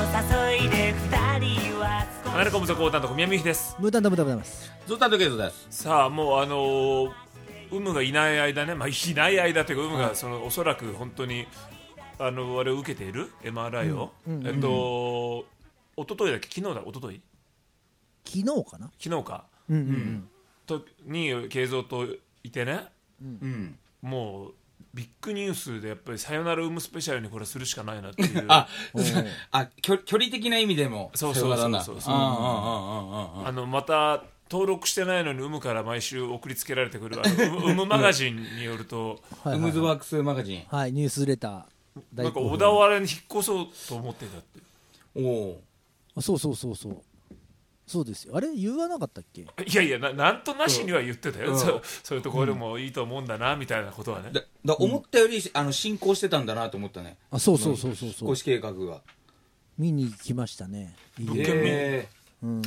誘いで二人はアメリカムザコータンと小宮美です。 ムータンとムータンですゾウタンとケイトです。 さあもうウムがいない間ね、いない間というかウムがおそらく本当にあれを受けている MRI を、一昨日だっけ、昨日だ、一昨日昨日かな、 昨日か、とに慶三といてね、もうビッグニュースでやっぱりさよならウムスペシャルにこれするしかないなっていう距離的な意味でもそうまた登録してないのにウムから毎週送りつけられてくるウムマガジンによるとウムズワークスマガジン、 はい、ニュースレターなんか小田原に引っ越そうと思ってたって。 おお、そうですよ。あれ言わなかったっけ？ いやいや、なんとなしには言ってたよ、そういうところでもいいと思うんだなみたいなことはね。 だ思ったより進行してたんだなと思ったね。 あ、そう引っ越し計画が見に行きましたね。 物件見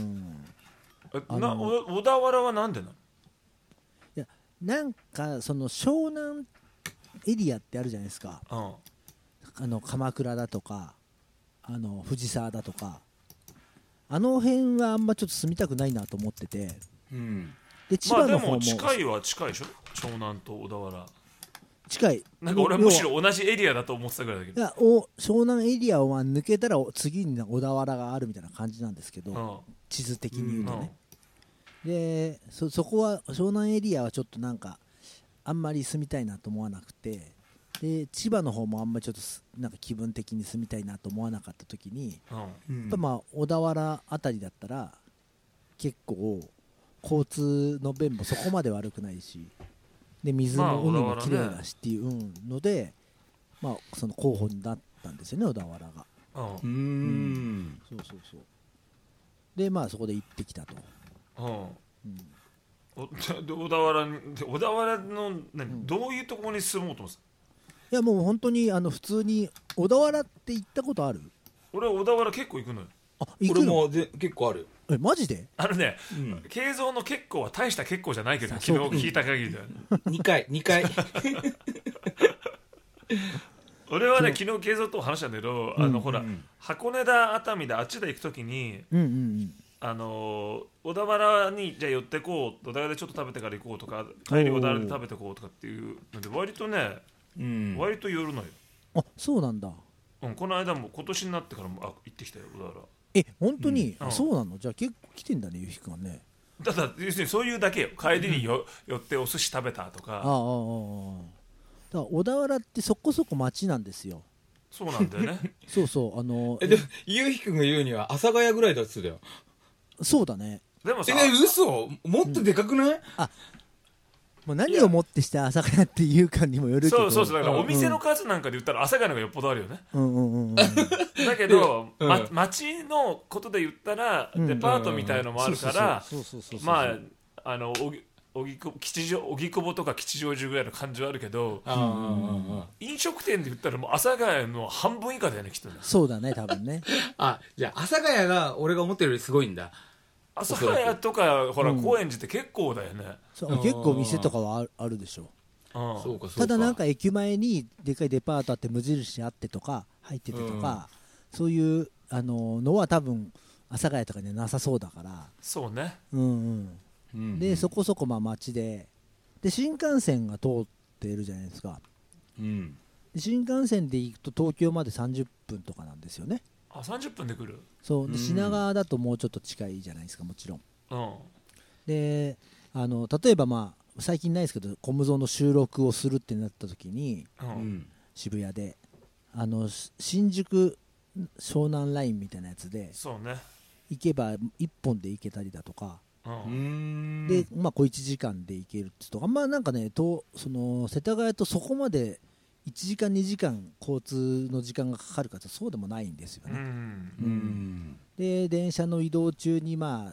小田原はなんでなの？ いや、なんかその湘南エリアってあるじゃないですか、鎌倉だとか藤沢だとか、あの辺はあんまちょっと住みたくないなと思ってて、で千葉の方も、 でも近いは近いでしょ、湘南と小田原。 近い。 なんか俺はむしろ同じエリアだと思ってたぐらいだけど。 いや、湘南エリアを抜けたら次に小田原があるみたいな感じなんですけど、地図的に言うとね、でそこは湘南エリアはちょっとなんかあんまり住みたいなと思わなくて、で千葉の方もあんまりちょっとなんか気分的に住みたいなと思わなかった時に、やっぱ小田原あたりだったら結構交通の便もそこまで悪くないし、で水も海も綺麗だしっていうので、その候補になったんですよね、小田原が。そうでそこで行ってきたと。 小田原のどういうところに住もうと思ってた？ いや、もう本当に普通に小田原って行ったことある？ 俺は小田原結構行くのよ。 行くの？ 俺も結構ある。 マジで？ 慶三の結構は大した結構じゃないけど、昨日聞いた限りでは 2回俺はね、昨日慶三と話したんだけど、ほら箱根だ熱海だあっちで行くときに、小田原にじゃあ寄ってこう、小田原でちょっと食べてから行こうとか、帰り小田原で食べてこうとかっていうので割とね、割と寄るのよ。 あ、そうなんだ。 この間も今年になってからも行ってきたよ、小田原。 本当に、そうなの？じゃあ結構来てんだね、ゆひくんはね。 ただ要するにそういうだけよ。帰りに寄ってお寿司食べたとか。 だから小田原ってそこそこ町なんですよ。 そうなんだよねでゆひくんが言うには阿佐ヶ谷ぐらいだっつってたよ。 そうだね。 でもさ、 嘘？もっとでかくない？ もう何をもってして阿佐ヶ谷っていうかにもよるけど、 そうだからお店の数なんかで言ったら阿佐ヶ谷のがよっぽどあるよね。だけど町のことで言ったらデパートみたいのもあるから、荻窪とか吉祥寺ぐらいの感じはあるけど、飲食店で言ったらもう阿佐ヶ谷の半分以下だよね、きっとね。 そうだね、多分ね。 じゃあ阿佐ヶ谷が俺が思ってるよりすごいんだ。 阿佐ヶ谷とかほら高円寺って結構だよね。 結構店とかはあるでしょ。ただなんか駅前にでかいデパートあって無印あってとか入っててとか、そういうのは多分阿佐ヶ谷とかにはなさそうだから。 そうね。 でそこそこ街で新幹線が通っているじゃないですか。新幹線で行くと東京まで30分とかなんですよね。 30分で来る。 そうで、品川だともうちょっと近いじゃないですか、もちろん。で例えば最近ないですけど、コムゾーの収録をするってなった時に、渋谷で新宿湘南ラインみたいなやつで行けば1本で行けたりだとか、で小1時間で行けるってとか、なんかねその世田谷とそこまで1時間2時間交通の時間がかかるかとそうでもないんですよね。で電車の移動中になん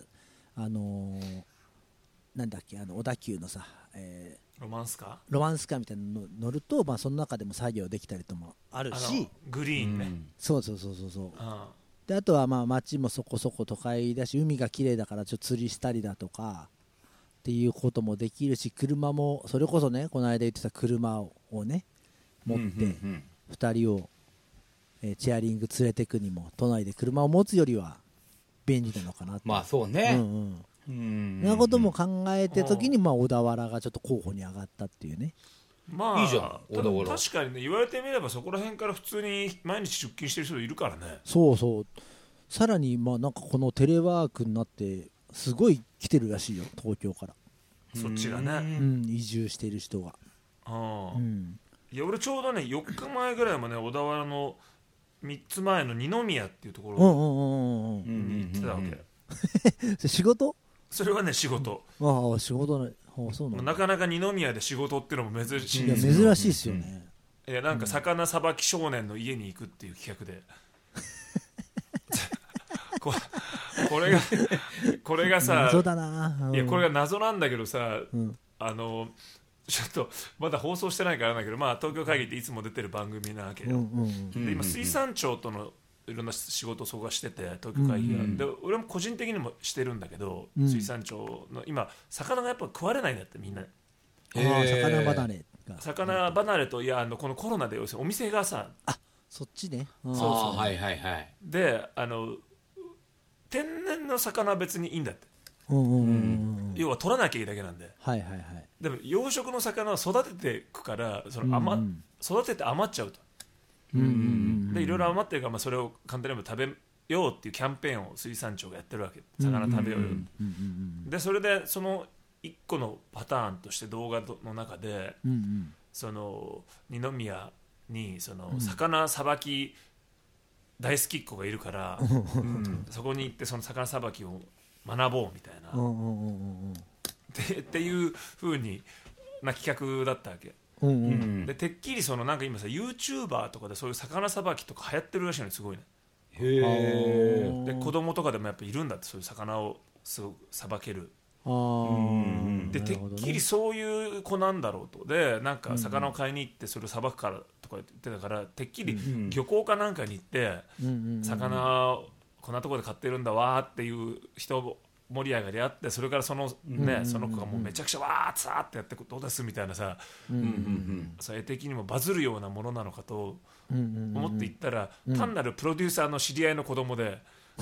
だっけ、小田急のさ、 ロマンスカーみたいなの乗ると、その中でも作業できたりともあるし、 グリーンね。 そうで、あとは街もそこそこ都会だし、海が綺麗だからちょっと釣りしたりだとかっていうこともできるし、車もそれこそね、この間言ってた車をね持って2人をチェアリング連れてくにも都内で車を持つよりは便利なのかなって。 まあそうね、 そんなことも考えて時に、小田原がちょっと候補に上がったっていうね。 まあいいじゃん小田原。 確かにね、言われてみればそこら辺から普通に毎日出勤してる人いるからね。 そうそう。さらになんかこのテレワークになってすごい来てるらしいよ、東京から。 そっちがね、 移住してる人が。 いや俺ちょうどね4日前ぐらいもね、小田原の3つ前の二宮っていうところに行ってたわけ。 仕事？ それはね仕事。 仕事ね。そうなんだ。 なかなか二宮で仕事っていうのも珍しいんですよ。いや珍しいですよね。 いやなんか魚さばき少年の家に行くっていう企画でこれがさ、 謎だな。 いやこれが謎なんだけどさ、ちょっとまだ放送してないからなんだけど、東京会議っていつも出てる番組なわけよ。で今水産庁とのいろんな仕事をそこがしてて、東京会議が、で俺も個人的にもしてるんだけど、水産庁の今魚がやっぱ食われないんだってみんな。 魚離れが。 魚離れと、いやこのコロナで要するにお店がさ、 そっちね。 そうはいはいはい。 で天然の魚は別にいいんだって。要は取らなきゃいいだけなんで。でも養殖の魚は育てていくから育てて余っちゃうと。でいろいろ余ってるから、それを簡単に食べようっていうキャンペーンを水産庁がやってるわけ。魚食べようよ。でそれでその一個のパターンとして動画の中で、その二宮にその魚さばき大好きっ子がいるから、そこに行ってその魚さばきを学ぼうみたいなっていう風にな企画だったわけ。でてっきりそのなんか今さ YouTuber とかでそういう魚さばきとか流行ってるらしいのにすごいね。で子供とかでもやっぱいるんだって、そういう魚をすごくさばける。でてっきりそういう子なんだろうと。でなんか魚を買いに行ってそれをさばくからとか言ってたから、てっきり漁港かなんかに行って魚をこんなところで買ってるんだわーっていう人盛り上がりあって、それからその子がもうめちゃくちゃわーっさーってやってどうですみたいなさ、それ的にもバズるようなものなのかと思って行ったら、単なるプロデューサーの知り合いの子供で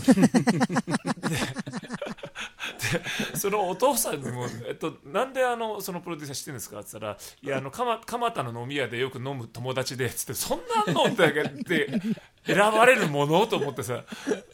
でそのお父さんにもなんでそのプロデューサー知ってるんですかって言ったら、いや蒲田の飲み屋でよく飲む友達でっつって、そんなのって選ばれるものと思ってさ、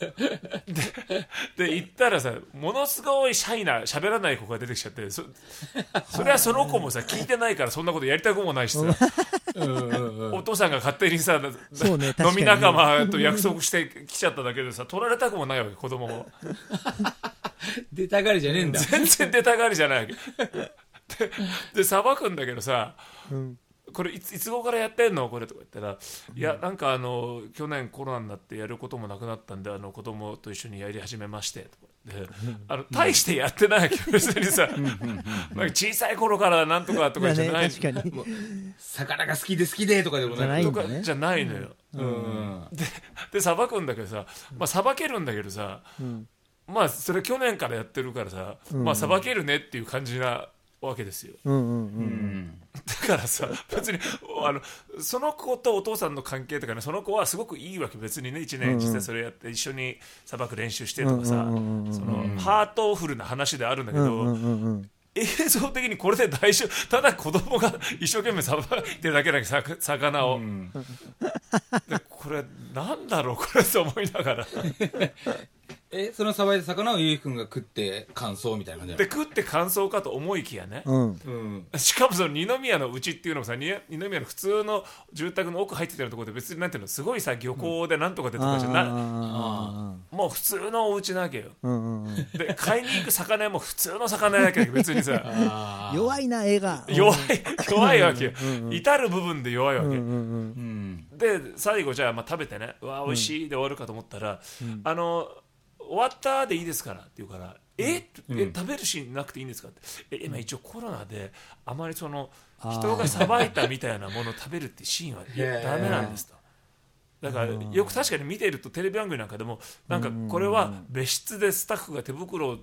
で行ったらさ、ものすごいシャイな喋らない子が出てきちゃって、それはその子もさ聞いてないからそんなことやりたくもないしさお父さんが勝手にさ、飲み仲間と約束してきちゃっただけでさ、取られたくもないわけ、子供も出たがりじゃねえんだ。 全然出たがりじゃないわけでさばくんだけどさ、これいつ頃からやってんのこれとか言ったら、いやなんか去年コロナになってやることもなくなったんで子供と一緒にやり始めましてとかで、大してやってないけど別にさ小さい頃からなんとかとかじゃない、 確かに魚が好きで好きでとかでもないとかじゃないのよ。でさばくんだけどさ、さばけるんだけどさ、それ去年からやってるからさ、さばけるねっていう感じなわけですよ。だからさ、別にその子とお父さんの関係とかね、その子はすごくいいわけ。別にね、1年実際それやって一緒にさばく練習してとかさ、そのハートフルな話であるんだけど、映像的にこれで大丈夫、ただ子供が一生懸命さばいてるだけだけど魚を、でこれなんだろうこれと思いながらそのさばいた魚をゆうきくんが食って感想みたいな感じで、食って感想かと思いきやね、しかもその二宮のうちっていうのもさ、二宮の普通の住宅の奥入ってたようなところで、別になんていうの、すごいさ漁港でなんとかでとかじゃない、もう普通のお家なわけよ、で買いに行く魚も普通の魚やけど別にさ弱いな絵が弱いわけよ、至る部分で弱いわけ、で最後じゃあ食べてね、うわ美味しいで終わるかと思ったら、終わったでいいですからって言うから、食べるシーンなくていいんですかって、今一応コロナであまりその人がさばいたみたいなものを食べるってシーンはダメなんですと。だからよく確かに見ているとテレビ番組なんかでもなんかこれは別室でスタッフが手袋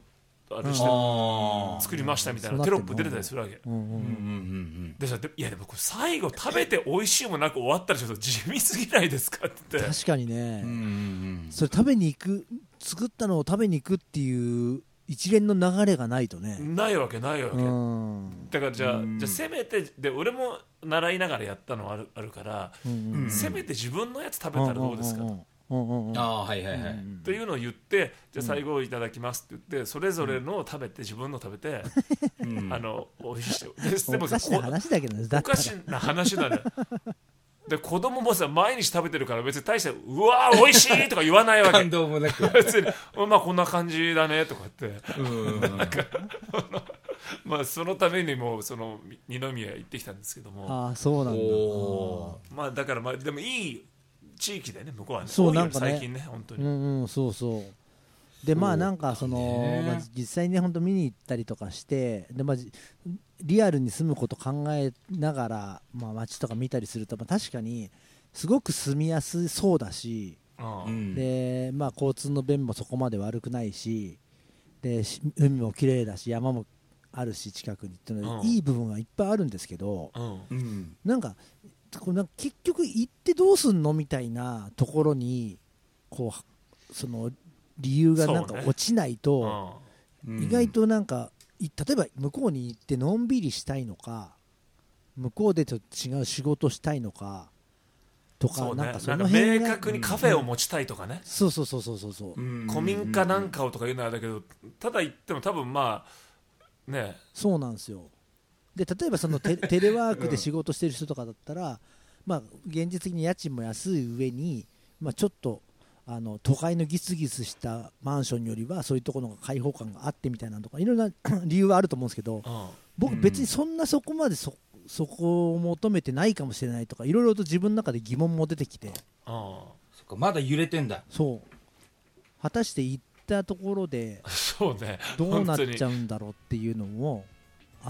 あれして作りましたみたいなテロップ出てたりするわけ。でさ、いやでもこれ最後食べて美味しいもなく終わったらちょっと地味すぎないですかって確かにね、それ食べに行く、作ったのを食べに行くっていう一連の流れがないとね、 ないわけだからじゃあせめてで俺も習いながらやったのあるから、せめて自分のやつ食べたらどうですかと。 はいはいはい。 っていうのを言って、じゃあ最後いただきますって言って、それぞれの食べて自分の食べて、美味しいでもおかしな話だけどね、 おかしな話だね。で子供もさ毎日食べてるから別に大してうわー美味しいとか言わないわけ。 感動もなく別にまあこんな感じだねとかってなんかまあそのためにもその二宮行ってきたんですけども。 ああそうなんだ。 まあだからまあでもいい地域でね向こうはね。 そうなんかね最近ね本当に。 そうそう。でまあなんかその、実際ね本当見に行ったりとかしてで、リアルに住むこと考えながら、街とか見たりすると、確かにすごく住みやすそうだし、で交通の便もそこまで悪くないし、で海も綺麗だし山もあるし近くにっていうので、いい部分はいっぱいあるんですけど、なんか結局行ってどうすんのみたいなところにこうその理由がなんか落ちないと、意外となんか例えば向こうに行ってのんびりしたいのか、向こうでちょっと違う仕事したいのかとか、なんかその辺明確にカフェを持ちたいとかね、 そう古民家なんかをとかいうのはだけど、ただ行っても多分ね、 そうなんですよ。で例えばそのテレワークで仕事してる人とかだったら、現実的に家賃も安い上に、ちょっと都会のギスギスしたマンションよりはそういうところの開放感があってみたいなとかいろんな理由はあると思うんですけど、僕別にそこまでそこを求めてないかもしれないとか、いろいろと自分の中で疑問も出てきて、 そっか、まだ揺れてんだ。 そう果たして行ったところでどうなっちゃうんだろうっていうのもあって、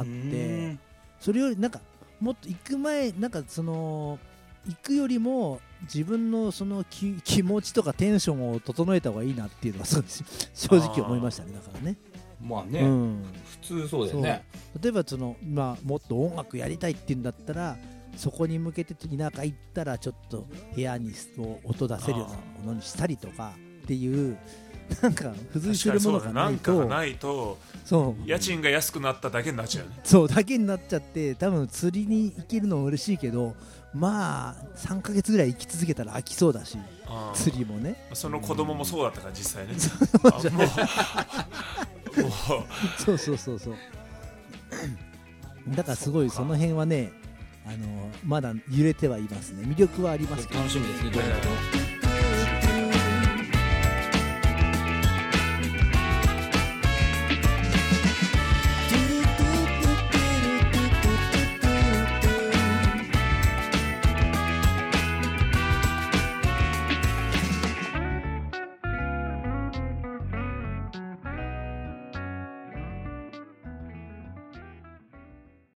それよりなんかもっと行く前なんかその行くよりも自分のその気持ちとかテンションを整えた方がいいなっていうのは正直思いましたね。だからね、 普通そうだよね。 例えばその、もっと音楽やりたいっていうんだったら、そこに向けて田舎行ったらちょっと部屋に音出せるようなものにしたりとかっていう、なんか付随するものがないと、 そう家賃が安くなっただけになっちゃうね。 そうだけになっちゃって、多分釣りに行けるのも嬉しいけど、3ヶ月ぐらい行き続けたら飽きそうだし、釣りもね。 その子供もそうだったから実際ね。 そうだからすごいその辺はね、まだ揺れてはいますね。魅力はありますけど。 楽しみですね、どうなると。